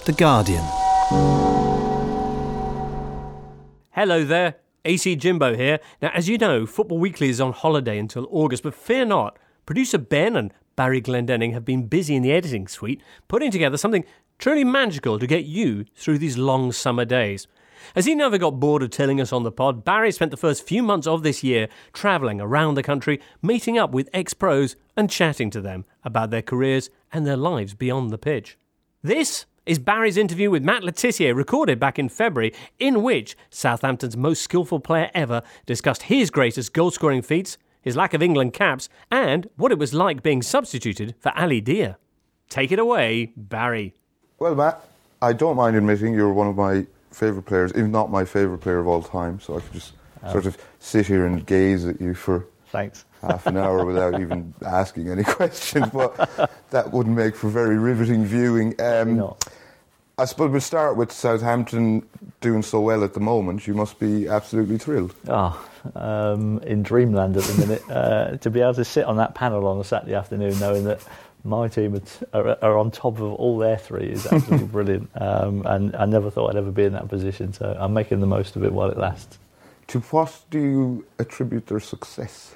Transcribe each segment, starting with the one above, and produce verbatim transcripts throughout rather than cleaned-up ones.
The Guardian. Hello there, A C Jimbo here. Now, as you know, Football Weekly is on holiday until August, but fear not. Producer Ben and Barry Glendenning have been busy in the editing suite, putting together something truly magical to get you through these long summer days. As he never got bored of telling us on the pod, Barry spent the first few months of this year travelling around the country, meeting up with ex-pros and chatting to them about their careers and their lives beyond the pitch. This is Barry's interview with Matt Le Tissier, recorded back in February, in which Southampton's most skillful player ever discussed his greatest goal-scoring feats, his lack of England caps, and what it was like being substituted for Ali Dia. Take it away, Barry. Well, Matt, I don't mind admitting you're one of my favourite players, if not my favourite player of all time, so I could just um, sort of sit here and gaze at you for thanks. half an hour without even asking any questions, but that wouldn't make for very riveting viewing. Um, no. I suppose we'll start with Southampton doing so well at the moment. You must be absolutely thrilled. Oh, um, in dreamland at the minute. uh, to be able to sit on that panel on a Saturday afternoon knowing that my team are, are on top of all their three is absolutely brilliant. Um, and I never thought I'd ever be in that position, so I'm making the most of it while it lasts. To what do you attribute their success?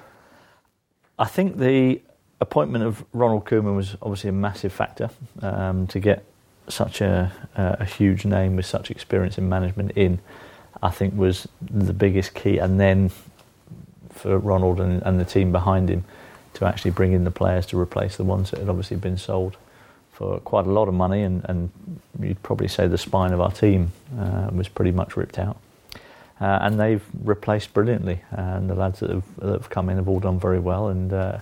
I think the appointment of Ronald Koeman was obviously a massive factor um, to get such a, a huge name with such experience in management in, I think was the biggest key. And then for Ronald and, and the team behind him to actually bring in the players to replace the ones that had obviously been sold for quite a lot of money, and, and you'd probably say the spine of our team uh, was pretty much ripped out. Uh, and they've replaced brilliantly, and the lads that have, that have come in have all done very well. And uh,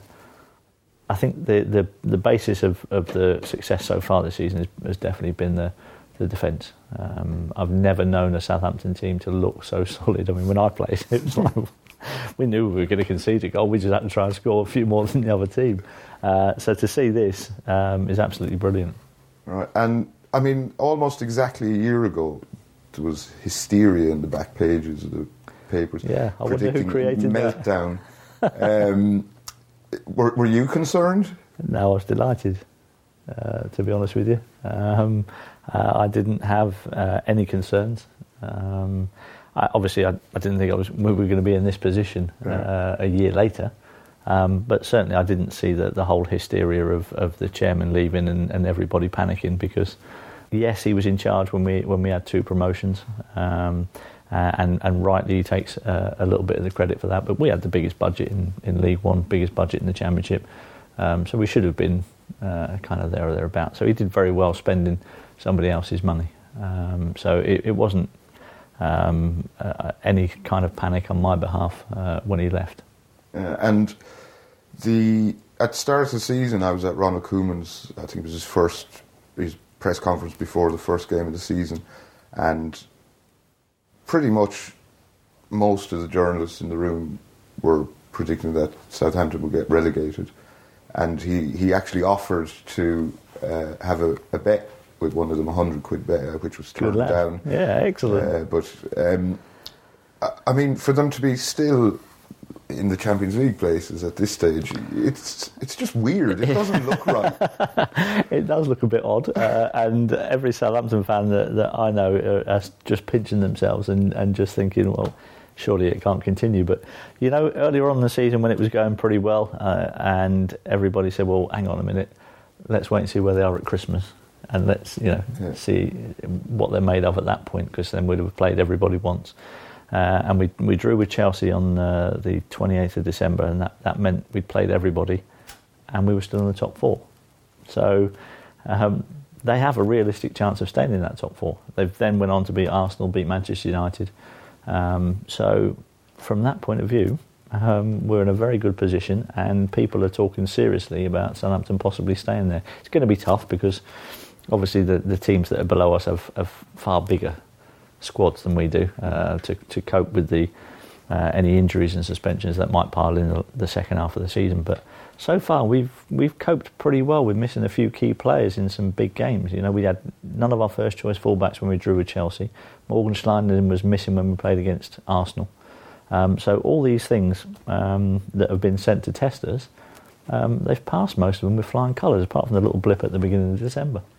I think the, the the basis of, of the success so far this season has, has definitely been the the defence. Um, I've never known a Southampton team to look so solid. I mean, when I played, it was like we knew we were going to concede a goal. We just had to try and score a few more than the other team. Uh, so to see this um, is absolutely brilliant. Right, and I mean, almost exactly a year ago, there was hysteria in the back pages of the papers. Yeah, I wonder who created meltdown. that. um, were, were you concerned? No, I was delighted, uh, to be honest with you. Um, uh, I didn't have uh, any concerns. Um, I, obviously, I, I didn't think I was, we were going to be in this position uh, yeah. a year later. Um, but certainly I didn't see the, the whole hysteria of, of the chairman leaving and, and everybody panicking, because yes, he was in charge when we when we had two promotions, um, uh, and, and rightly he takes uh, a little bit of the credit for that, but we had the biggest budget in, in League One, biggest budget in the Championship, um, so we should have been uh, kind of there or thereabouts. So he did very well spending somebody else's money. Um, so it, it wasn't um, uh, any kind of panic on my behalf uh, when he left. Uh, and the at the start of the season, I was at Ronald Koeman's, I think it was his first his press conference before the first game of the season, and pretty much most of the journalists in the room were predicting that Southampton would get relegated, and he, he actually offered to uh, have a, a bet with one of them, a hundred quid bet, uh, which was turned down. Yeah, excellent. Uh, but um, I, I mean, for them to be still in the Champions League places at this stage, it's it's just weird. It doesn't look right. It does look a bit odd, uh, and every Southampton fan that, that I know are just pinching themselves and, and just thinking, well, surely it can't continue. But you know, earlier on in the season when it was going pretty well, uh, and everybody said, well, hang on a minute, let's wait and see where they are at Christmas, and let's you know yeah. see what they're made of at that point, because then we'd have played everybody once. Uh, and we we drew with Chelsea on uh, the twenty-eighth of December, and that, that meant we'd played everybody, and we were still in the top four. So um, they have a realistic chance of staying in that top four. They've then went on to beat Arsenal, beat Manchester United. Um, so from that point of view, um, we're in a very good position, and people are talking seriously about Southampton possibly staying there. It's going to be tough because obviously the, the teams that are below us have, have far bigger squads than we do uh, to to cope with the uh, any injuries and suspensions that might pile in the, the second half of the season. But so far we've we've coped pretty well with missing a few key players in some big games. You know, we had none of our first choice fullbacks when we drew with Chelsea. Morgan Schneiderlin was missing when we played against Arsenal. Um, so all these things um, that have been sent to test us, um, they've passed most of them with flying colours, apart from the little blip at the beginning of December.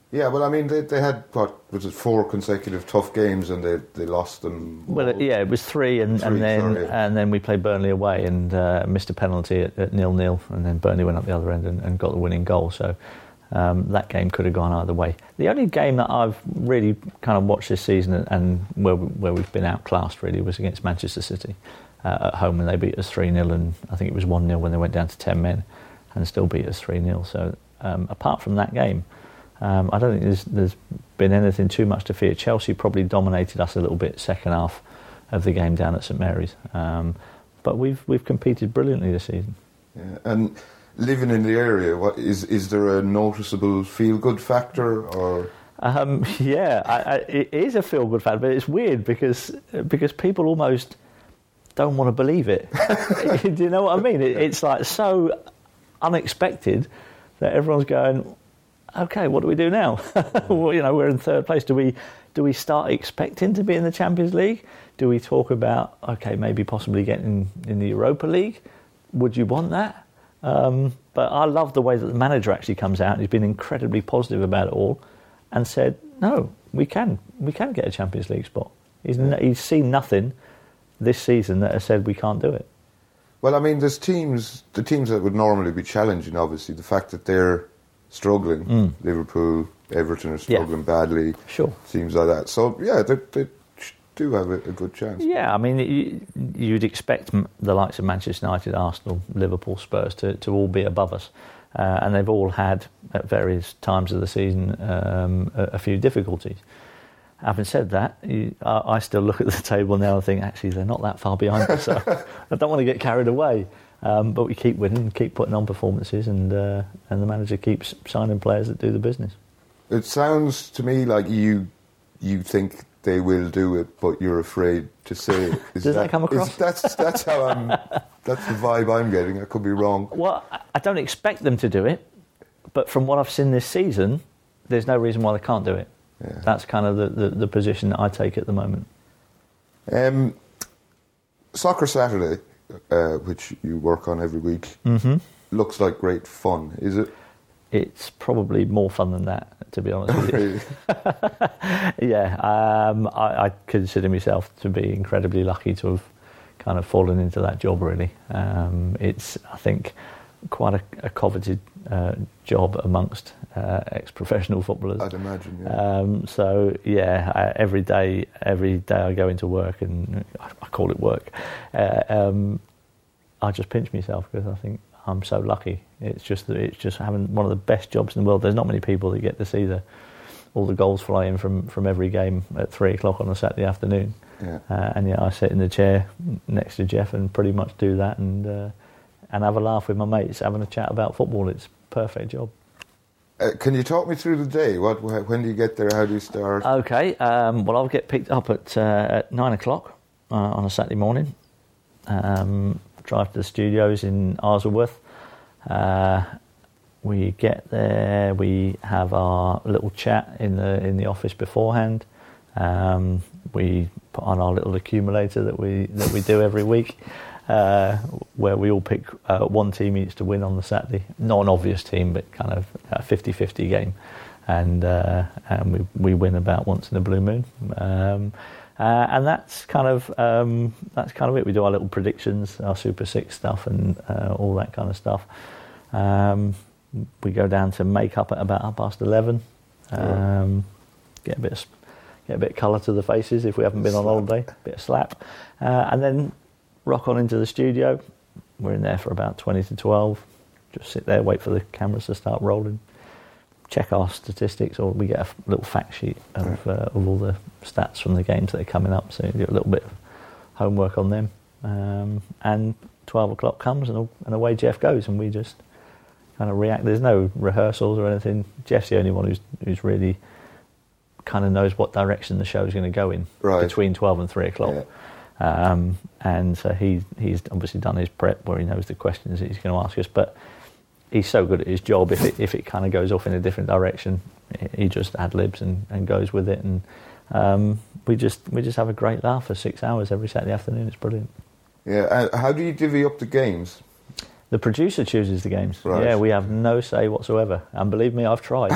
Yeah, well, I mean, they they had, what, was it four consecutive tough games and they they lost them? Well, all. yeah, it was three, and, Three, and then sorry. and then we played Burnley away and uh, missed a penalty at, at nil nil, and then Burnley went up the other end and, and got the winning goal. So um, that game could have gone either way. The only game that I've really kind of watched this season and, and where we, where we've been outclassed really was against Manchester City uh, at home when they beat us three nil, and I think it was one nil when they went down to ten men and still beat us three nil. So um, apart from that game, Um, I don't think there's, there's been anything too much to fear. Chelsea probably dominated us a little bit second half of the game down at St Mary's, um, but we've we've competed brilliantly this season. Yeah. And living in the area, what is is there a noticeable feel-good factor, or? Um, yeah, I, I, it is a feel-good factor, but it's weird because because people almost don't want to believe it. Do you know what I mean? It, it's like so unexpected that everyone's going, okay, what do we do now? Well, you know, we're in third place. Do we do we start expecting to be in the Champions League? Do we talk about, okay, maybe possibly getting in the Europa League? Would you want that? Um, but I love the way that the manager actually comes out. He's been incredibly positive about it all and said, no, we can we can get a Champions League spot. He's, n- he's seen nothing this season that has said we can't do it. Well, I mean, there's teams, the teams that would normally be challenging, obviously, the fact that they're struggling, Mm. Liverpool, Everton are struggling Yeah. badly, Sure. teams like that. So, yeah, they, they do have a, a good chance. Yeah, I mean, you, you'd expect m- the likes of Manchester United, Arsenal, Liverpool, Spurs to, to all be above us. Uh, and they've all had, at various times of the season, um, a, a few difficulties. Having said that, you, I, I still look at the table now and think, actually, they're not that far behind us, so I don't want to get carried away. Um, but we keep winning, keep putting on performances, and uh, and the manager keeps signing players that do the business. It sounds to me like you you think they will do it, but you're afraid to say it. Is Does that come across? Is, that's that's how I'm. That's the vibe I'm getting. I could be wrong. Well, I- I don't expect them to do it, but from what I've seen this season, there's no reason why they can't do it. Yeah. That's kind of the, the, the position that I take at the moment. Um, Soccer Saturday, uh, which you work on every week, Mm-hmm. looks like great fun. Is it? It's probably more fun than that, to be honest with you. Really? Yeah, um, I, I consider myself to be incredibly lucky to have kind of fallen into that job, really. Um, it's, I think, quite a, a coveted uh, job amongst uh, ex-professional footballers. I'd imagine. Yeah. Um, so yeah, I, every day, every day I go into work, and I, I call it work. Uh, um, I just pinch myself because I think I'm so lucky. It's just that it's just having one of the best jobs in the world. There's not many people that get to see the all the goals fly in from, from every game at three o'clock on a Saturday afternoon. Yeah. Uh, and yeah, I sit in the chair next to Jeff and pretty much do that and uh, and have a laugh with my mates, having a chat about football. It's a perfect job. Uh, can you talk me through the day? What? wh- When do you get there? How do you start? Okay, um, well, I'll get picked up at, uh, at nine o'clock uh, on a Saturday morning. Um, drive to the studios in Isleworth. Uh, we get there. We have our little chat in the in the office beforehand. Um, we put on our little accumulator that we that we do every week, uh, where we all pick uh, one team each to win on the Saturday. Not an obvious team, but kind of a fifty-fifty game. And uh, and we we win about once in a blue moon, um, uh, and that's kind of um, that's kind of it. We do our little predictions, our Super Six stuff, and uh, all that kind of stuff. Um, we go down to make-up at about half past eleven. Um, get a bit of, get a bit of colour to the faces if we haven't been on holiday. Bit of slap, uh, and then rock on into the studio. We're in there for about twenty to twelve. Just sit there, wait for the cameras to start rolling. Check our statistics, or we get a f- little fact sheet of, uh, of all the stats from the games that are coming up, so you do a little bit of homework on them. Um, and twelve o'clock comes, and, and away Jeff goes, and we just kind of react. There's no rehearsals or anything. Jeff's the only one who's who's really kind of knows what direction the show's going to go in Right. between twelve and three o'clock. Yeah. Um, and so he he's obviously done his prep where he knows the questions that he's going to ask us, but he's so good at his job. If it if it kind of goes off in a different direction, he just ad libs and, and goes with it, and um, we just we just have a great laugh for six hours every Saturday afternoon. It's brilliant. Yeah. Uh, how do you divvy up the games? The producer chooses the games. Right. Yeah, we have no say whatsoever. And believe me, I've tried.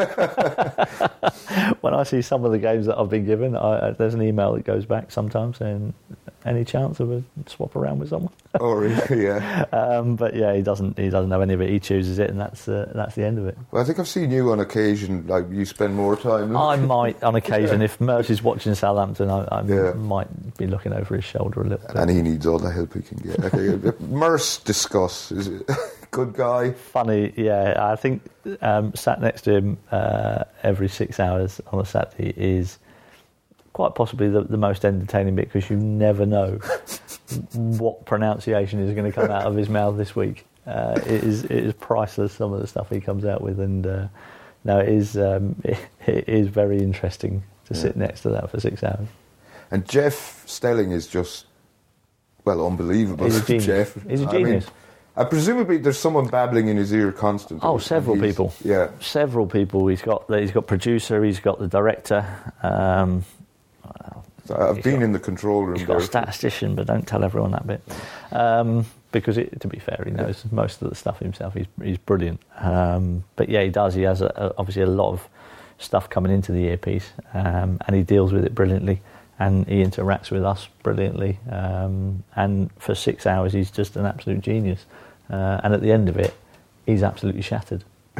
When I see some of the games that I've been given, I, there's an email that goes back sometimes saying, any chance of a swap around with someone? Oh, really? Yeah. um, but yeah, he doesn't. He doesn't know any of it. He chooses it, and that's uh, that's the end of it. Well, I think I've seen you on occasion. Like you spend more time. I might, on occasion, if Merch is watching Southampton, I, I Yeah. might be looking over his shoulder a little bit. And he needs all the help he can get. Okay. Merce, discuss. Is it good guy? Funny, yeah. I think um, sat next to him uh, every six hours on a Saturday is quite possibly the, the most entertaining bit, because you never know what pronunciation is going to come out of his mouth this week. Uh, it is it is priceless, some of the stuff he comes out with, and uh, no, it is um, it, it is very interesting to Yeah. sit next to that for six hours. And Jeff Stelling is just, well, unbelievable. He's a genius. Jeff. He's a I mean, genius. uh, presumably there's someone babbling in his ear constantly. Oh, several He's- people. Yeah. Several people. He's got the, he's got producer. He's got the director. Um, So I've He's been got- in the control room He's got there. a statistician, but don't tell everyone that bit. Um, because, it, to be fair, he knows most of the stuff himself. He's he's brilliant. Um, but yeah, he does. He has a, a, obviously a lot of stuff coming into the earpiece, um, and he deals with it brilliantly, and he interacts with us brilliantly. Um, and for six hours, he's just an absolute genius. Uh, and at the end of it, he's absolutely shattered,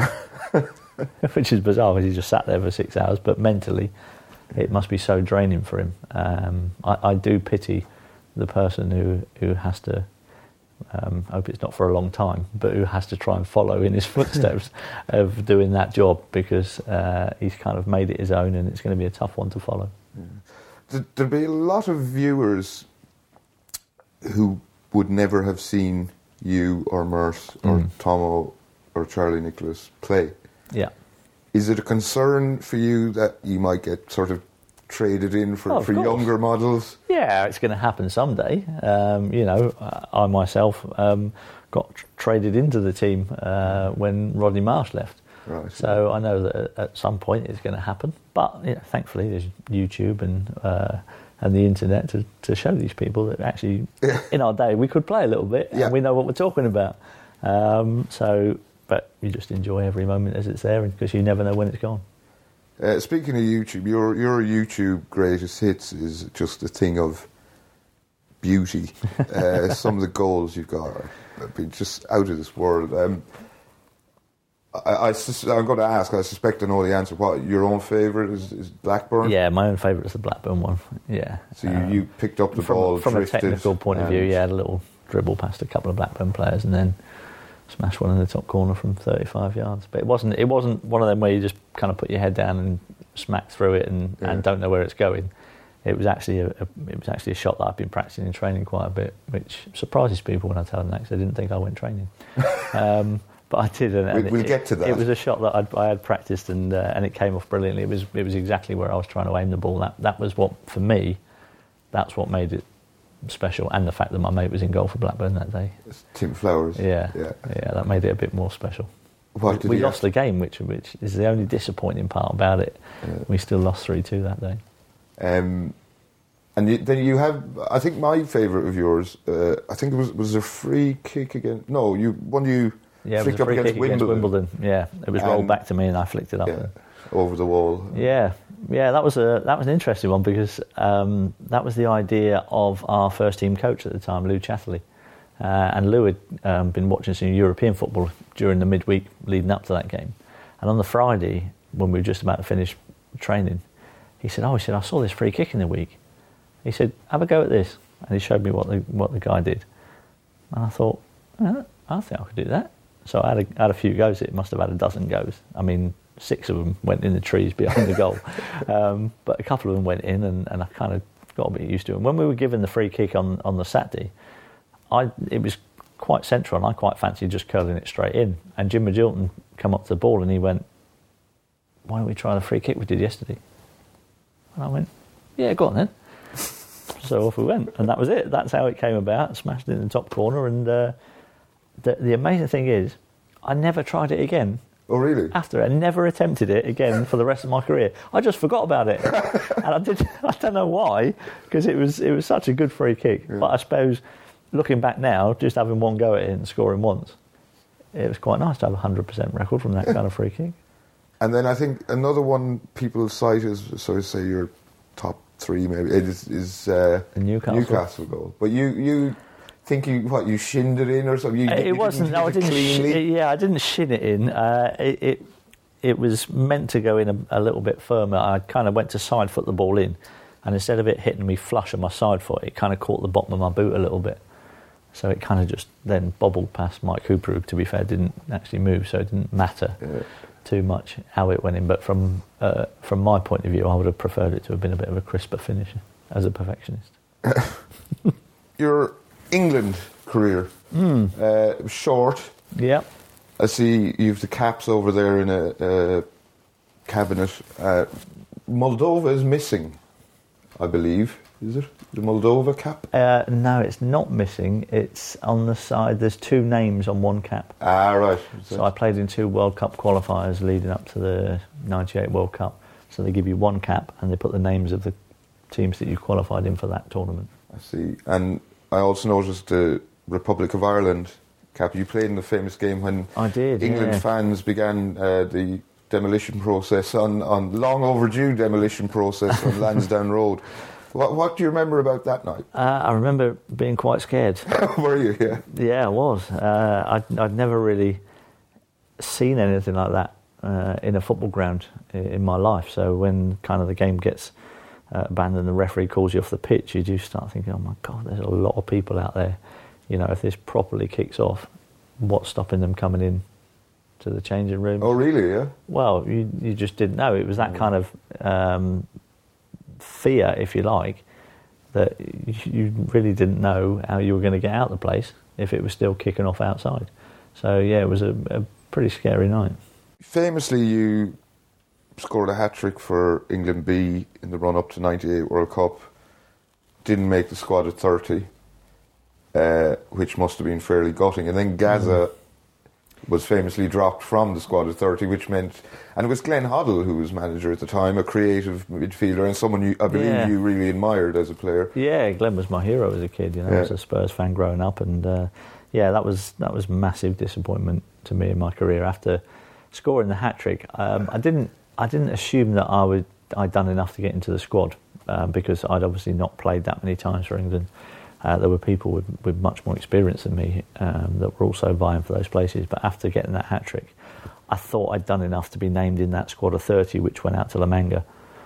which is bizarre, because he just sat there for six hours. But mentally, it must be so draining for him. Um, I, I do pity the person who, who has to, um, I hope it's not for a long time, but who has to try and follow in his footsteps of doing that job, because uh, he's kind of made it his own, and it's going to be a tough one to follow. Th- There'd be a lot of viewers who would never have seen you or Merce or Mm. Tomo or Charlie Nicholas play. Yeah. Is it a concern for you that you might get sort of traded in for, Oh, of for course. younger models? Yeah, it's going to happen someday. Um, you know, I myself um, got tr- traded into the team uh, when Rodney Marsh left. Right. So I know that at some point it's going to happen. But you know, thankfully there's YouTube and uh, and the internet to, to show these people that actually, Yeah. in our day, we could play a little bit, Yeah. and we know what we're talking about. Um, so, but you just enjoy every moment as it's there, because you never know when it's gone. Uh, speaking of YouTube, your your YouTube greatest hits is just a thing of beauty. Uh, some of the goals you've got have been just out of this world. Um, I, I sus- I'm going to ask. I suspect I know the answer. What your own favourite is, is Blackburn? Yeah, my own favourite is the Blackburn one. Yeah. So you, Um, you picked up the from, ball from a drifted, technical point of view. and- Yeah, had a little dribble past a couple of Blackburn players, and then smashed one in the top corner from thirty-five yards. But it wasn't it wasn't one of them where you just kind of put your head down and smack through it and, Yeah. and don't know where it's going. It was actually a, a it was actually a shot that I've been practicing in training quite a bit, which surprises people when I tell them that, because they didn't think I went training. um, but I did, and, and We- we'll it, get to that. It was a shot that I'd, I had practiced, and uh, and it came off brilliantly. It was it was exactly where I was trying to aim the ball. That that was what, for me, that's what made it special, and the fact that my mate was in goal for Blackburn that day. It's Tim Flowers. Yeah, yeah. yeah, that made it a bit more special. What did we he lost have- the game, which which is the only disappointing part about it. Yeah. We still lost three two that day. Um, and you, then you have, I think my favourite of yours, uh, I think it was was a free kick against, no, you one you Yeah, it was flicked a up free against kick Wimbledon, against Wimbledon. Yeah, it was rolled And- back to me, and I flicked it up. yeah, there. over the wall. Yeah, yeah, that was a that was an interesting one, because um, that was the idea of our first team coach at the time, Lou Chatterley, uh, and Lou had um, been watching some European football during the midweek leading up to that game, and on the Friday when we were just about to finish training, he said, "Oh, he said I saw this free kick in the week." He said, "Have a go at this," and he showed me what the what the guy did, and I thought, oh, I think I could do that. So I had a, had a few goes. It must have had a dozen goes. I mean, six of them went in the trees behind the goal, um, but a couple of them went in, and, and I kind of got a bit used to it. And when we were given the free kick on, on the Saturday, I it was quite central, and I quite fancied just curling it straight in. And Jim Magilton come up to the ball, and he went, "Why don't we try the free kick we did yesterday?" And I went, "Yeah, go on then." So off we went, and that was it. That's how it came about. Smashed it in the top corner, and uh, the, the amazing thing is, I never tried it again. Oh, really? After it, I never attempted it again for the rest of my career. I just forgot about it, and I did. I don't know why, because it was it was such a good free kick. Yeah. But I suppose looking back now, just having one go at it and scoring once, it was quite nice to have a one hundred percent record from that kind of free kick. And then I think another one people cite as, so say your top three maybe, is, is uh, Newcastle. Newcastle goal. But you, you think you, what, you shinned it in or something? You, it you wasn't, didn't no, I didn't, cleanly? sh- yeah, I didn't shin it in. Uh, it, it it was meant to go in a, a little bit firmer. I kind of went to side foot the ball in, and instead of it hitting me flush on my side foot, it kind of caught the bottom of my boot a little bit. So it kind of just then bobbled past Mike Cooper, who, to be fair, didn't actually move, so it didn't matter Yeah. too much how it went in. But from uh, from my point of view, I would have preferred it to have been a bit of a crisper finish as a perfectionist. Your England career, Mm. uh, short. Yeah. I see you've the caps over there in a, a cabinet. Uh, Moldova is missing, I believe. Is it the Moldova cap? Uh, no, it's not missing. It's on the side. There's two names on one cap. Ah, right. So I played in two World Cup qualifiers leading up to the ninety-eight World Cup. So they give you one cap and they put the names of the teams that you qualified in for that tournament. I see. And I also noticed the Republic of Ireland cap. You played in the famous game when I did, England yeah. fans began uh, the demolition process on, on long overdue demolition process on Lansdowne Road. What, what do you remember about that night? Uh, I remember being quite scared. Were you? Yeah. Yeah, I was. Uh, I'd, I'd never really seen anything like that uh, in a football ground in, in my life. So when kind of the game gets uh, banned and the referee calls you off the pitch, you do start thinking, oh my God, there's a lot of people out there. You know, if this properly kicks off, what's stopping them coming in to the changing room? Oh, really? Yeah. Well, you you just didn't know. It was that kind of um, fear, if you like, that you really didn't know how you were going to get out of the place if it was still kicking off outside. So, yeah, it was a, a pretty scary night. Famously, you scored a hat-trick for England B in the run-up to ninety-eight World Cup. Didn't make the squad at thirty, uh, which must have been fairly gutting. And then Gaza... Mm. was famously dropped from the squad at thirty, which meant... And it was Glenn Hoddle who was manager at the time, a creative midfielder, and someone you, I believe Yeah. you really admired as a player. Yeah, Glenn was my hero as a kid. You know, Yeah. I was a Spurs fan growing up, and uh, yeah, that was that was massive disappointment to me in my career. After scoring the hat trick, um, I didn't I didn't assume that I would I'd done enough to get into the squad uh, because I'd obviously not played that many times for England. Uh, there were people with, with much more experience than me um, that were also vying for those places. But after getting that hat-trick, I thought I'd done enough to be named in that squad of thirty, which went out to La Manga.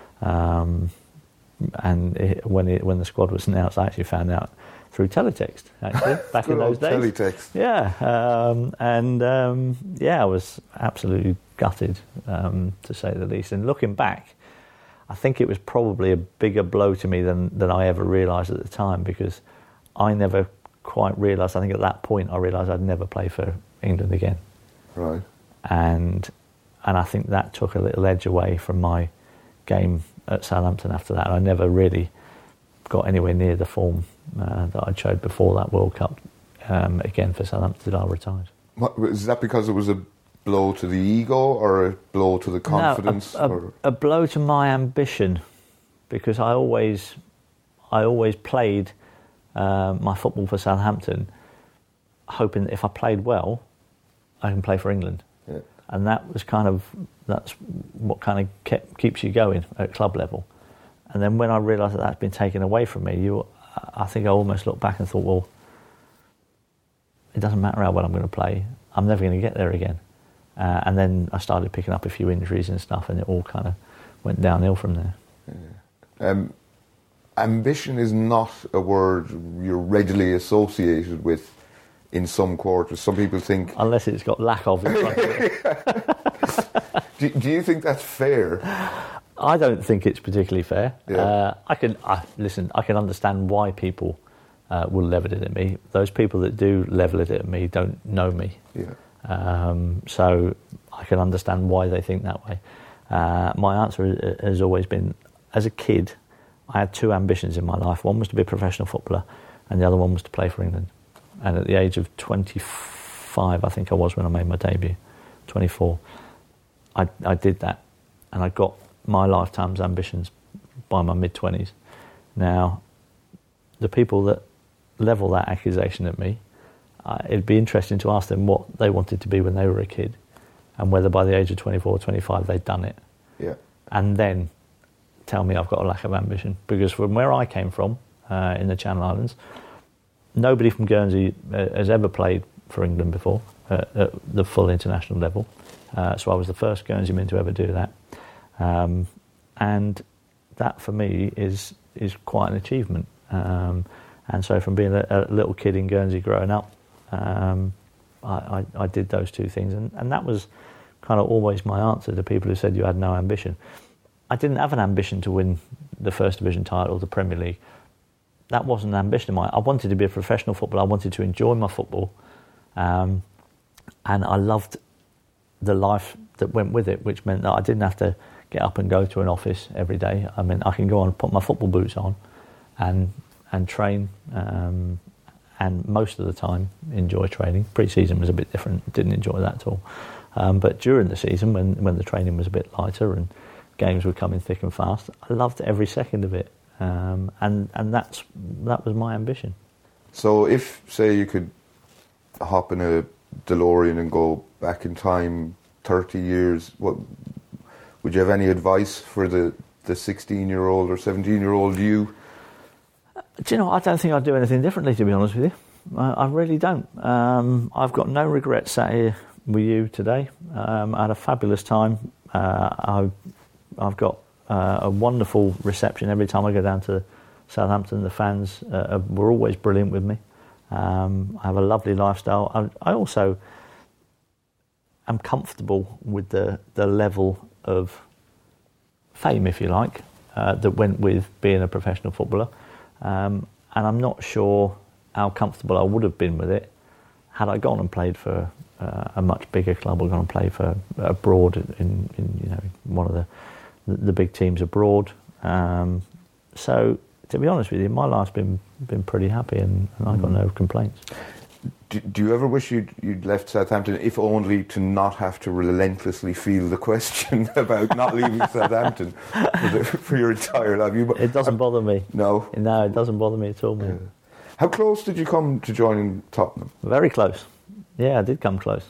Um, and it, when it, when the squad was announced, I actually found out through teletext, actually, back in those days. Teletext. Yeah, um, and um, yeah, I was absolutely gutted, um, to say the least. And looking back, I think it was probably a bigger blow to me than, than I ever realised at the time, because I never quite realised, I think at that point I realised I'd never play for England again. Right. And and I think that took a little edge away from my game at Southampton after that. I never really got anywhere near the form uh, that I'd showed before that World Cup, um, again for Southampton till I retired. What, is that because it was a blow to the ego or a blow to the confidence? No, a, a, or? a blow to my ambition, because I always, I always played uh, my football for Southampton, hoping that if I played well, I can play for England. Yeah. And that was kind of, that's what kind of kept, keeps you going at club level. And then when I realised that that's been taken away from me, you, I think I almost looked back and thought, well, it doesn't matter how well I'm going to play, I'm never going to get there again. Uh, and then I started picking up a few injuries and stuff, and it all kind of went downhill from there. Yeah. Um, ambition is not a word you're readily associated with in some quarters. Some people think... Unless it's got lack of in front of it. do, do you think that's fair? I don't think it's particularly fair. Yeah. Uh, I can I, listen. I can understand why people uh, will level it at me. Those people that do level it at me don't know me. Yeah. Um, so I can understand why they think that way. Uh, my answer has always been, as a kid, I had two ambitions in my life. One was to be a professional footballer, and the other one was to play for England. And at the age of twenty-five, I think I was when I made my debut, twenty-four, I, I did that, and I got my lifetime's ambitions by my mid-twenties. Now, the people that level that accusation at me, uh, it'd be interesting to ask them what they wanted to be when they were a kid, and whether by the age of twenty-four, twenty-five they'd done it. Yeah. And then tell me I've got a lack of ambition. Because from where I came from, uh, in the Channel Islands, nobody from Guernsey uh, has ever played for England before uh, at the full international level. Uh, so I was the first Guernseyman to ever do that. Um, and that for me is is quite an achievement. Um, and so from being a, a little kid in Guernsey growing up, um, I, I, I did those two things. And, and that was kind of always my answer to people who said you had no ambition. I didn't have an ambition to win the First Division title, the Premier League. That wasn't an ambition of mine. I wanted to be a professional footballer. I wanted to enjoy my football. Um, and I loved the life that went with it, which meant that I didn't have to get up and go to an office every day. I mean, I can go on, put my football boots on and and train, um, and most of the time enjoy training. Pre-season was a bit different, didn't enjoy that at all. Um, but during the season, when, when the training was a bit lighter and games were coming thick and fast, I loved every second of it. Um, and and that's that was my ambition. So if, say, you could hop in a DeLorean and go back in time thirty years, what would you have any advice for the the sixteen-year-old or seventeen-year-old you? Do you know, I don't think I'd do anything differently, to be honest with you. I, I really don't. Um, I've got no regrets sat here with you today. Um, I had a fabulous time. Uh, I, I've got uh, a wonderful reception every time I go down to Southampton. The fans uh, were always brilliant with me. Um, I have a lovely lifestyle. I, I also am comfortable with the, the level of fame, if you like, uh, that went with being a professional footballer. Um, and I'm not sure how comfortable I would have been with it had I gone and played for uh, a much bigger club or gone and played for abroad in, in you know one of the the big teams abroad. Um, so to be honest with you, my life's been been pretty happy, and, and I've got no complaints. Do, do you ever wish you'd, you'd left Southampton, if only to not have to relentlessly feel the question about not leaving Southampton for, the, for your entire life? You, it doesn't bother me. No? No, it doesn't bother me at all, man. Yeah. How close did you come to joining Tottenham? Very close. Yeah, I did come close.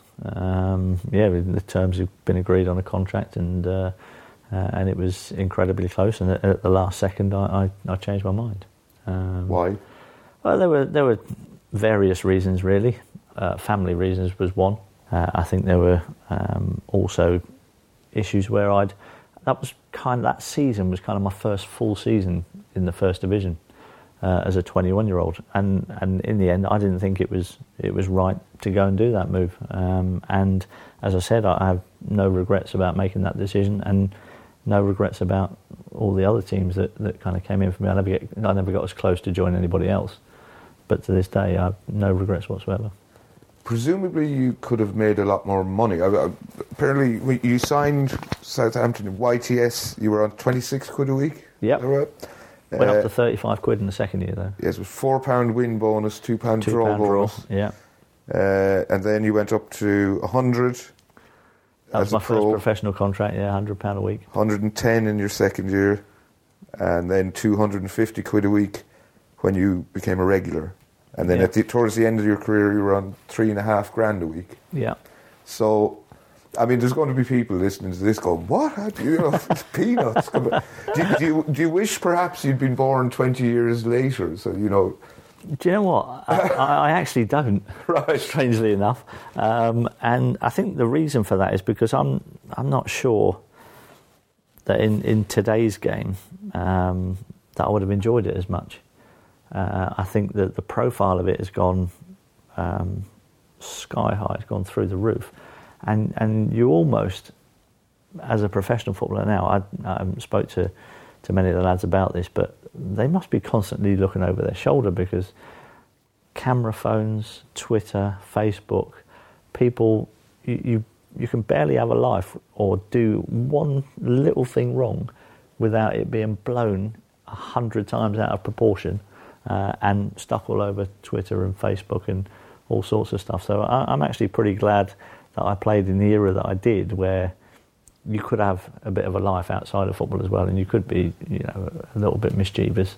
Um, yeah, the terms have been agreed on a contract, and uh, uh, and it was incredibly close. And at, at the last second, I, I, I changed my mind. Um, Why? Well, there were there were various reasons, really. Uh, family reasons was one. Uh, I think there were um, also issues where I'd that was kind of, that season was kind of my first full season in the First Division. Uh, as a twenty-one-year-old, and and in the end, I didn't think it was it was right to go and do that move. Um, and as I said, I have no regrets about making that decision, and no regrets about all the other teams that, that kind of came in for me. I never get, I never got as close to joining anybody else, but to this day, I have no regrets whatsoever. Presumably, you could have made a lot more money. I, I, apparently, when you signed Southampton Y T S, you were on twenty-six quid a week. Yep. Is that right? Went uh, up to thirty-five quid in the second year, though. Yes, it was four pound win bonus, two pound Two draw pound bonus. draw, yeah. Uh, and then you went up to a hundred. That was my first professional contract. Yeah, hundred pound a week. Hundred and ten in your second year, and then two hundred and fifty quid a week when you became a regular. And then yeah. at the, towards the end of your career, you were on three and a half grand a week. Yeah. So, I mean, there's going to be people listening to this going, what? How do you know, it's peanuts. Do, do, you, do you wish perhaps you'd been born twenty years later? So, you know. Do you know what? I, I actually don't, right. Strangely enough. Um, and I think the reason for that is because I'm I'm not sure that in, in today's game um, that I would have enjoyed it as much. Uh, I think that the profile of it has gone um, sky high, it's gone through the roof. And and you almost, as a professional footballer now, I, I spoke to, to many of the lads about this, but they must be constantly looking over their shoulder because camera phones, Twitter, Facebook, people, you, you, you can barely have a life or do one little thing wrong without it being blown a hundred times out of proportion uh, and stuck all over Twitter and Facebook and all sorts of stuff. So I, I'm actually pretty glad that I played in the era that I did, where you could have a bit of a life outside of football as well, and you could be, you know, a little bit mischievous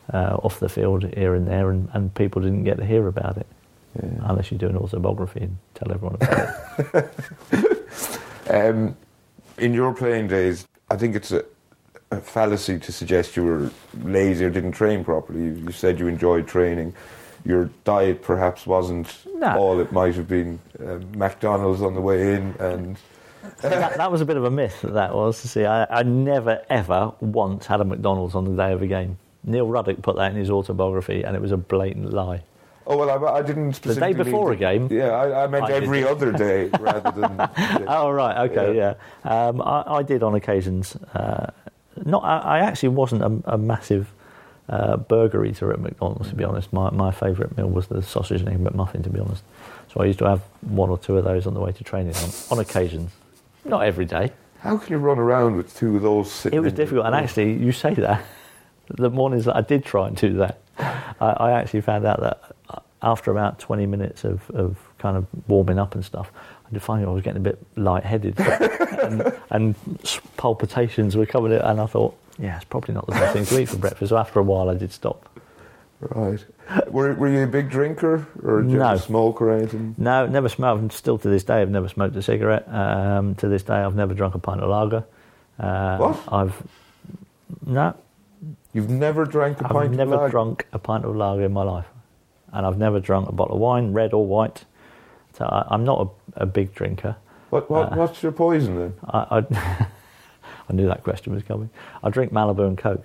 uh, off the field here and there, and, and people didn't get to hear about it. Yeah. Unless you do an autobiography and tell everyone about it. um, in your playing days, I think it's a, a fallacy to suggest you were lazy or didn't train properly. You, you said you enjoyed training. Your diet perhaps wasn't no. all it might have been. Uh, McDonald's on the way in, and that, that was a bit of a myth. That, that was to see. I, I never ever once had a McDonald's on the day of a game. Neil Ruddock put that in his autobiography, and it was a blatant lie. Oh, well, I, I didn't specifically... The day before to, a game? Yeah, I, I meant I every did. other day rather than... Yeah. Oh, right, OK, yeah. yeah. Um, I, I did on occasions. Uh, not. I, I actually wasn't a, a massive uh, burger eater at McDonald's, to be honest. My, my favourite meal was the sausage and egg McMuffin, to be honest. So I used to have one or two of those on the way to training on, on occasions. Not every day. How can you run around with two of those sitting It was in difficult, and actually, you say that. The mornings that I did try and do that, I, I actually found out that after about twenty minutes of, of kind of warming up and stuff, I did find I was getting a bit lightheaded and, and palpitations were coming in, and I thought, yeah, it's probably not the best thing to eat for breakfast. So after a while, I did stop. Right. Were Were you a big drinker, or did you no. ever smoke or anything? No, never smoked. And still to this day, I've never smoked a cigarette. Um, to this day, I've never drunk a pint of lager. Uh, what? I've no. You've never drank a I've pint of lager? I've never drunk a pint of lager in my life. And I've never drunk a bottle of wine, red or white. So I, I'm not a, a big drinker. What, what uh, What's your poison then? I, I, I knew that question was coming. I drink Malibu and Coke.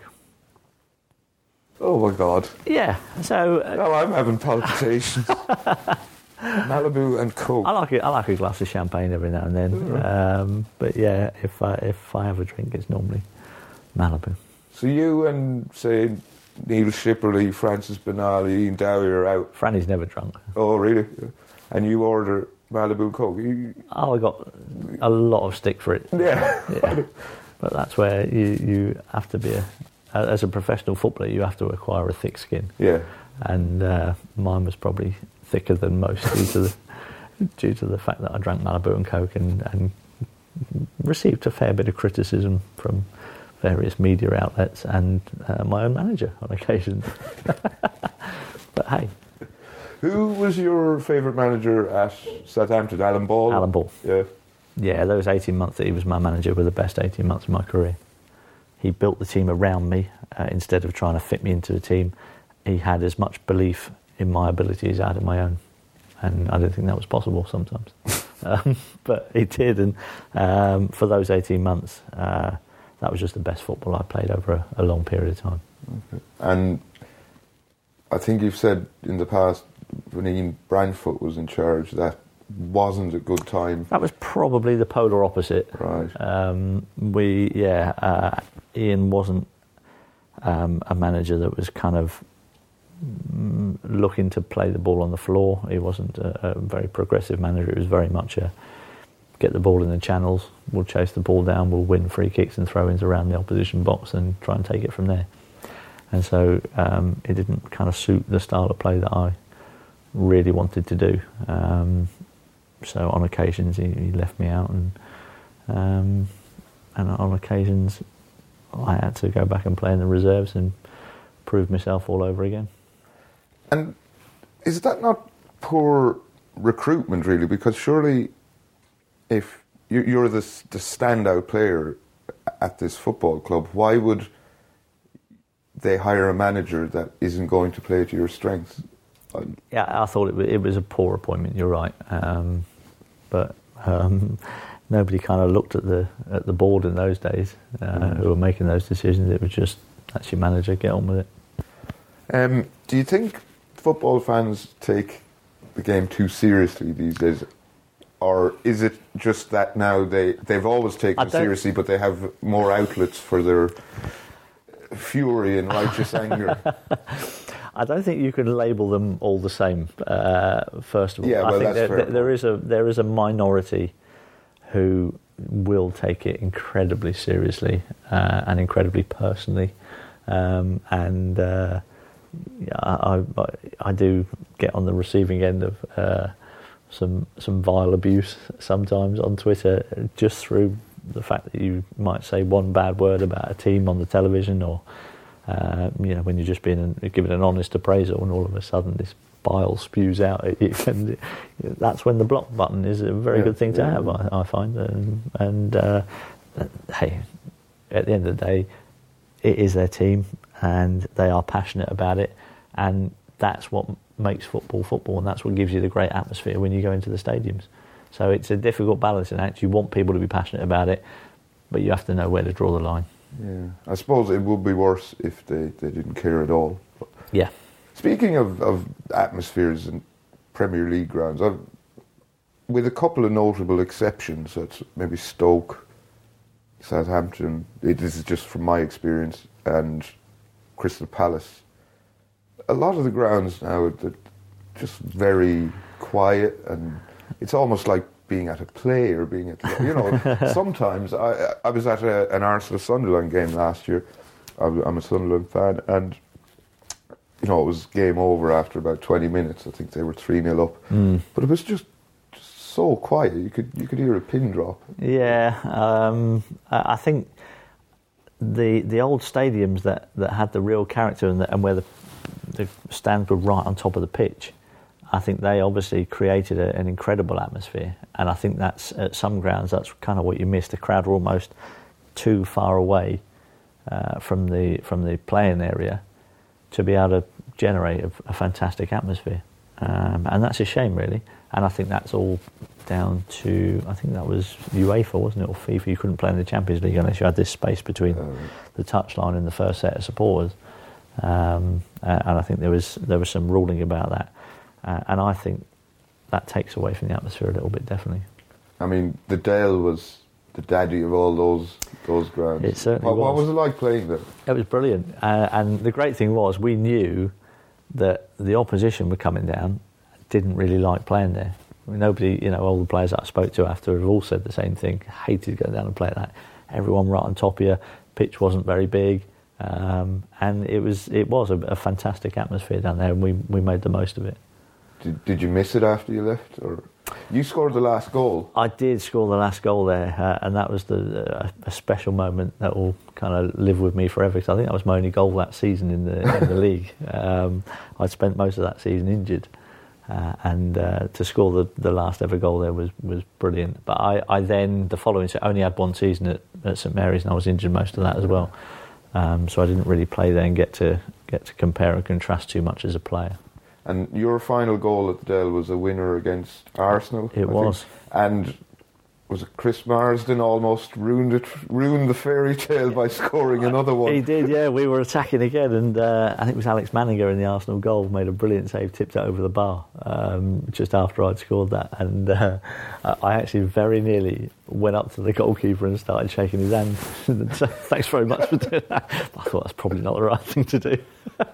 Oh my God. Yeah, so... Uh, no, I'm having palpitations. Malibu and Coke. I like it. I like a glass of champagne every now and then. Right. Um, but yeah, if I, if I have a drink, it's normally Malibu. So you and, say, Neil Shipperley, Francis Benali, Ian Dowie are out. Franny's never drunk. Oh, really? And you order Malibu Coke? You... Oh, I got a lot of stick for it. Yeah. yeah. But that's where you, you have to be a... As a professional footballer, you have to acquire a thick skin. Yeah. And uh, mine was probably thicker than most due to the due to the fact that I drank Malibu and Coke and, and received a fair bit of criticism from various media outlets and uh, my own manager on occasion. But hey. Who was your favourite manager at Southampton? Alan Ball? Alan Ball. Yeah. Yeah, those eighteen months that he was my manager were the best eighteen months of my career. He built the team around me uh, instead of trying to fit me into the team. He had as much belief in my ability as I had in my own. And I didn't think that was possible sometimes. um, but he did, and um, for those eighteen months, uh, that was just the best football I played over a, a long period of time. Okay. And I think you've said in the past, when Ian Brandfoot was in charge, that wasn't a good time. That was probably the polar opposite. Right. Um, we, yeah, uh, Ian wasn't um, a manager that was kind of mm, looking to play the ball on the floor. He wasn't a, a very progressive manager. It was very much a get the ball in the channels, we'll chase the ball down, we'll win free kicks and throw-ins around the opposition box and try and take it from there. And so um, it didn't kind of suit the style of play that I really wanted to do. Um, so on occasions he, he left me out, and um, and on occasions I had to go back and play in the reserves and prove myself all over again. And is that not poor recruitment, really? Because surely if you're the, the standout player at this football club, why would they hire a manager that isn't going to play to your strengths? Yeah, I thought it was, it was a poor appointment, you're right. Um, but um, nobody kind of looked at the at the board in those days uh, mm. who were making those decisions. It was just, that's your manager, get on with it. Um, do you think football fans take the game too seriously these days? Or is it just that now they, they've always taken it seriously, but they have more outlets for their fury and righteous anger? I don't think you can label them all the same, uh, first of all. Yeah, well, I think that's there, fair. There, there, is a, there is a minority who will take it incredibly seriously uh, and incredibly personally. Um, and uh, I, I, I do get on the receiving end of uh, some some vile abuse sometimes on Twitter, just through the fact that you might say one bad word about a team on the television, or Uh, you know, when you're just being an, given an honest appraisal, and all of a sudden this bile spews out at you, and that's when the block button is a very yeah, good thing to yeah. have, I, I find. And, and uh, hey, at the end of the day, it is their team, and they are passionate about it, and that's what makes football football, and that's what gives you the great atmosphere when you go into the stadiums. So it's a difficult balancing act. You want people to be passionate about it, but you have to know where to draw the line. Yeah, I suppose it would be worse if they, they didn't care at all. But yeah. Speaking of, of atmospheres and Premier League grounds, I've, with a couple of notable exceptions, that's maybe Stoke, Southampton, it, this is just from my experience, and Crystal Palace, a lot of the grounds now are just very quiet, and it's almost like being at a play or being at, you know, sometimes I I was at a, an Arsenal-Sunderland game last year. I'm a Sunderland fan, and you know, it was game over after about twenty minutes. I think they were three nil up. Mm. But it was just, just so quiet. You could you could hear a pin drop. Yeah, um, I think the the old stadiums that, that had the real character and, the, and where the the stands were right on top of the pitch, I think they obviously created a, an incredible atmosphere. And I think that's, at some grounds, that's kind of what you missed. The crowd were almost too far away uh, from the from the playing area to be able to generate a, a fantastic atmosphere. Um, and that's a shame, really. And I think that's all down to, I think that was UEFA, wasn't it, or FIFA. You couldn't play in the Champions League unless you had this space between um, the touchline and the first set of supporters. Um, and I think there was there was some ruling about that. Uh, and I think that takes away from the atmosphere a little bit, definitely. I mean, the Dale was the daddy of all those those grounds. It certainly what, was. What was it like playing there? It was brilliant. Uh, and the great thing was, we knew that the opposition were coming down, didn't really like playing there. I mean, nobody, you know, all the players that I spoke to after have all said the same thing. Hated going down and play that. Everyone right on top of you. Pitch wasn't very big. Um, and it was it was a, a fantastic atmosphere down there, and we, we made the most of it. Did, did you miss it after you left, or you scored the last goal? I did score the last goal there, uh, and that was the uh, a special moment that will kind of live with me forever. Because I think that was my only goal that season in the in the league. Um, I'd spent most of that season injured, uh, and uh, to score the, the last ever goal there was, was brilliant. But I, I then the following I only had one season at, at St Mary's, and I was injured most of that as well. Um, so I didn't really play there and get to get to compare and contrast too much as a player. And your final goal at the Dell was a winner against Arsenal. It I was. Think. And was it Chris Marsden almost ruined it, ruined the fairy tale by scoring another one? He did, yeah. We were attacking again, and uh, I think it was Alex Manninger in the Arsenal goal made a brilliant save, tipped it over the bar um, just after I'd scored that. And uh, I actually very nearly went up to the goalkeeper and started shaking his hand. So, thanks very much for doing that. I thought that's probably not the right thing to do.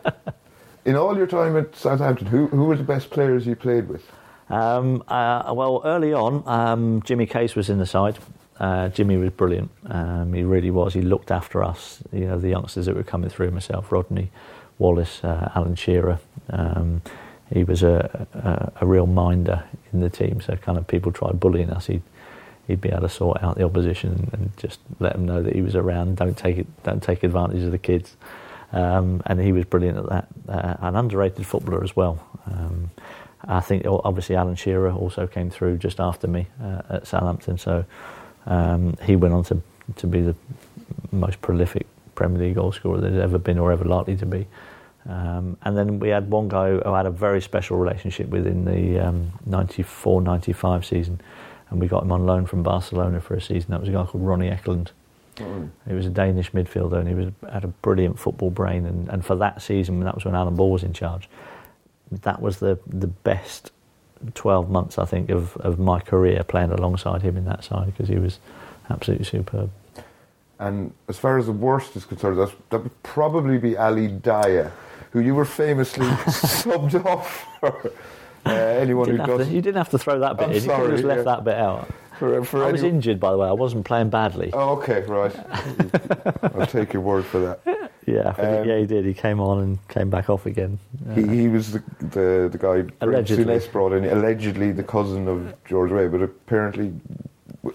In all your time at Southampton, who who were the best players you played with? Um, uh, well, early on, um, Jimmy Case was in the side. Uh, Jimmy was brilliant. Um, he really was. He looked after us, you know, the youngsters that were coming through, myself, Rodney, Wallace, uh, Alan Shearer. Um, he was a, a, a real minder in the team, so kind of people tried bullying us, he'd, he'd be able to sort out the opposition and just let them know that he was around. Don't take it, don't take advantage of the kids. Um, and he was brilliant at that. Uh, an underrated footballer as well. Um, I think obviously Alan Shearer also came through just after me uh, at Southampton, so um, he went on to to be the most prolific Premier League goal scorer there's ever been or ever likely to be. Um, and then we had one guy who I had a very special relationship with in the um, ninety-four ninety-five season, and we got him on loan from Barcelona for a season. That was a guy called Ronnie Eklund. Oh. He was a Danish midfielder, and he was had a brilliant football brain. And, and for that season, that was when Alan Ball was in charge. That was the the best twelve months, I think, of, of my career playing alongside him in that side, because he was absolutely superb. And as far as the worst is concerned, that would probably be Ali Daya, who you were famously subbed off for. Uh, anyone who does, you didn't have to throw that bit I'm in. Sorry, you could have just left yeah. that bit out. For, for I was anyone... injured, by the way. I wasn't playing badly. Oh, okay, right. I'll take your word for that. Yeah, um, yeah, he did. He came on and came back off again. Uh, he, he was the the, the guy allegedly Souness brought in, allegedly the cousin of George Weah, but apparently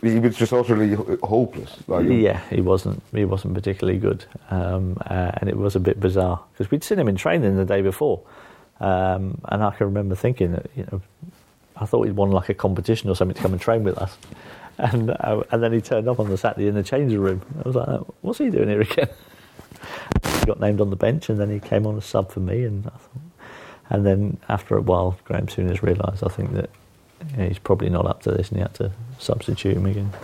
he was just utterly ho- hopeless. Like yeah, he wasn't. He wasn't particularly good, um, uh, and it was a bit bizarre because we'd seen him in training the day before, um, and I can remember thinking that you know, I thought he'd won like a competition or something to come and train with us, and uh, and then he turned up on the Saturday in the changing room. I was like, what's he doing here again? He got named on the bench, and then he came on a sub for me, and I thought, and then after a while, Graham Souness realised I think that. Yeah, he's probably not up to this, and he had to substitute him again.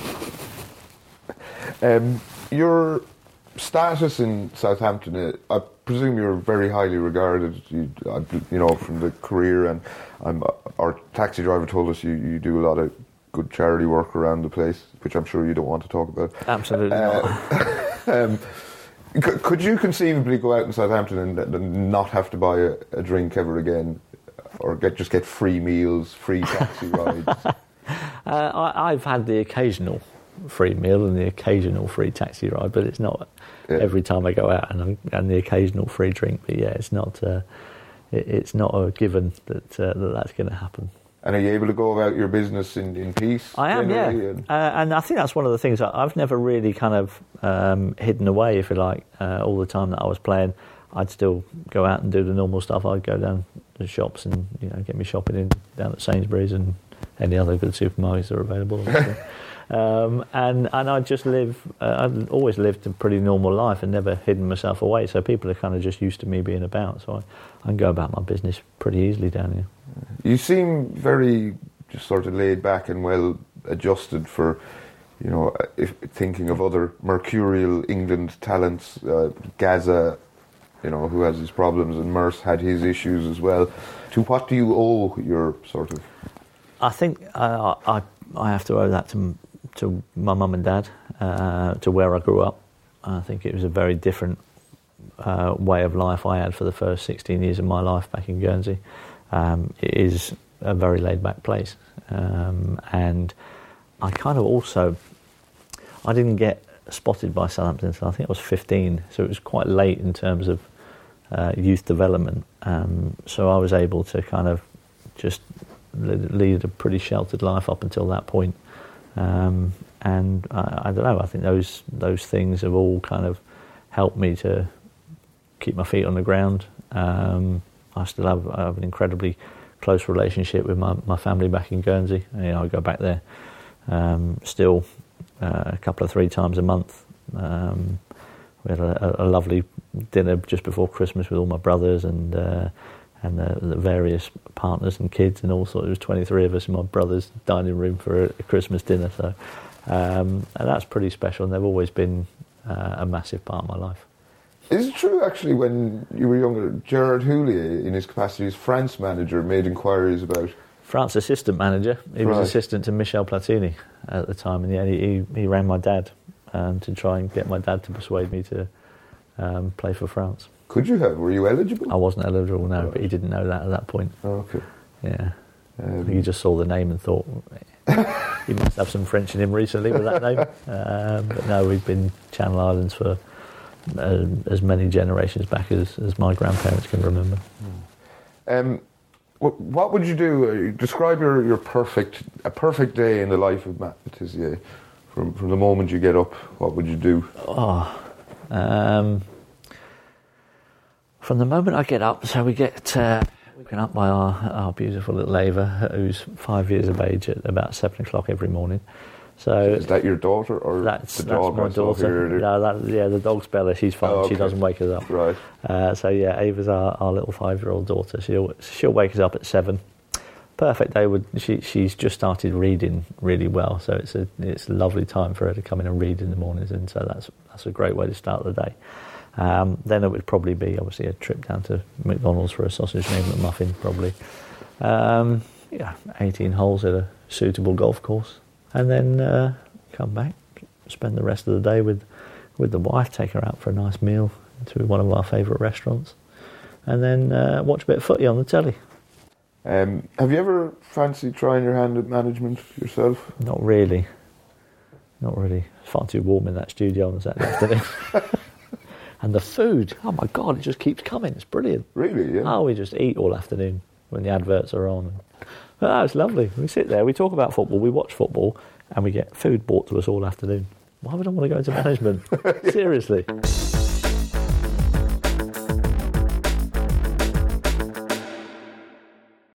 Um, your status in Southampton, uh, I presume you're very highly regarded. You, uh, you know, from the career, and um, our taxi driver told us you, you do a lot of good charity work around the place, which I'm sure you don't want to talk about. Absolutely uh, not. um, could, could you conceivably go out in Southampton and, and not have to buy a, a drink ever again? Or get just get free meals, free taxi rides? uh, I, I've had the occasional free meal and the occasional free taxi ride, but it's not yeah. every time I go out, and, and the occasional free drink. But yeah, it's not uh, it, it's not a given that, uh, that that's going to happen. And are you able to go about your business in, in peace? I am, yeah. And, uh, and I think that's one of the things that I've never really kind of um, hidden away, if you like, uh, all the time that I was playing. I'd still go out and do the normal stuff. I'd go down to the shops and you know get me shopping in down at Sainsbury's and any other good supermarkets that are available. um, and and I just live. Uh, I've always lived a pretty normal life and never hidden myself away. So people are kind of just used to me being about. So I, I can go about my business pretty easily down here. You seem very just sort of laid back and well adjusted for. You know, if thinking of other mercurial England talents, uh, Gaza. You know, who has his problems, and Merce had his issues as well. To what do you owe your sort of? I think uh, I I have to owe that to to my mum and dad, uh, to where I grew up. I think it was a very different uh, way of life I had for the first sixteen years of my life back in Guernsey. Um, it is a very laid back place, um, and I kind of also I didn't get spotted by Southampton until I think I was fifteen, so it was quite late in terms of uh, youth development. Um, so I was able to kind of just lead a pretty sheltered life up until that point. Um, and I, I don't know, I think those those things have all kind of helped me to keep my feet on the ground. Um, I still have, I have an incredibly close relationship with my, my family back in Guernsey. You know, I go back there um, still uh, a couple of three times a month. Um, we had a, a lovely dinner just before Christmas with all my brothers and uh, and the, the various partners and kids and all sorts. There was twenty-three of us in my brother's dining room for a, a Christmas dinner. So um, and that's pretty special, and they've always been uh, a massive part of my life. Is it true, actually, when you were younger, Gerard Houllier, in his capacity as France manager, made inquiries about... France assistant manager. He right. was assistant to Michel Platini at the time, and yeah, he, he ran my dad um, to try and get my dad to persuade me to um, play for France. Could you have? Were you eligible? I wasn't eligible, no, right. but he didn't know that at that point. Oh, okay. Yeah. Um, I think he just saw the name and thought, he must have some French in him recently with that name. Um, but no, we've been Channel Islands for uh, as many generations back as, as my grandparents can remember. Um, what, what would you do? Uh, describe your, your perfect a perfect day in the life of Matt Le Tissier. From from the moment you get up, what would you do? Oh, um, from the moment I get up, so we get uh, woken up by our, our beautiful little Ava, who's five years of age, at about seven o'clock every morning. So is that your daughter or that's, the that's dog? my daughter. No, that, yeah, the dog's Bella. She's fine. Oh, okay. She doesn't wake us up. Right. Uh, so yeah, Ava's our, our little five-year-old daughter. She'll she'll wake us up at seven. Perfect day. Would she? She's just started reading really well, so it's a it's a lovely time for her to come in and read in the mornings, and so that's that's a great way to start the day. Um, then it would probably be obviously a trip down to McDonald's for a sausage and egg McMuffin, probably. Um, yeah, eighteen holes at a suitable golf course, and then uh, come back, spend the rest of the day with with the wife, take her out for a nice meal to one of our favourite restaurants, and then uh, watch a bit of footy on the telly. Um, have you ever fancied trying your hand at management yourself? Not really. Not really. It's far too warm in that studio on a Saturday afternoon. And the food, oh my God, it just keeps coming. It's brilliant. Really, yeah? Oh, we just eat all afternoon when the adverts are on. Oh, it's lovely. We sit there, we talk about football, we watch football, and we get food brought to us all afternoon. Why would I want to go into management? Seriously.